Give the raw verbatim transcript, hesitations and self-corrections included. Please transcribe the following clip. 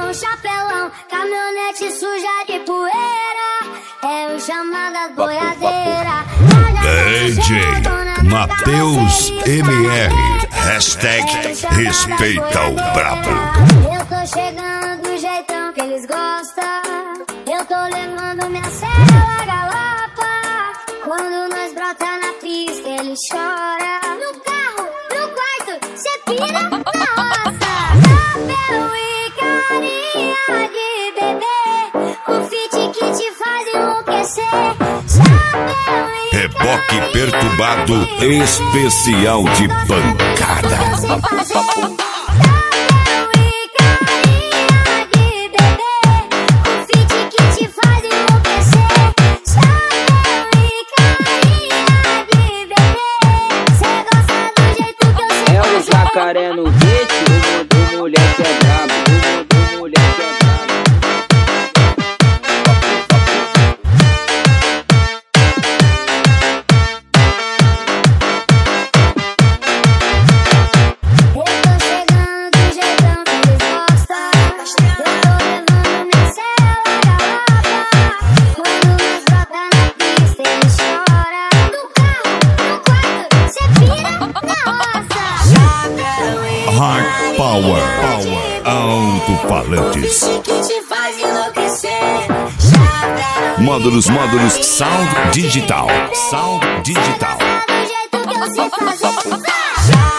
um chapelão, caminhonete suja de poeira, é o chamada boiadeira. D J Matheus M R, hashtag respeita o brabo. Eu tô chegando do jeitão que eles gostam, eu tô levando minha cela galopa. Quando nós brota na pista ele chora. No carro, no quarto, cê pira na roça. Chapéu e carinha de bebê, o fit que te faz enlouquecer. Chapéu e Reboque perturbado especial de bancada. Jacaré no beat, o moleque é brabo, o moleque é brabo. Eu tô chegando do jeitão que eles gostam, eu tô levando minha cela galopa. Quando nós brota na pista ele chora. No carro, no quarto, cê pira na roça. Hard Power, Power, alto-falantes. Módulos, módulos, Sound Digital, Sound Digital. Do jeito que eu sei fazer.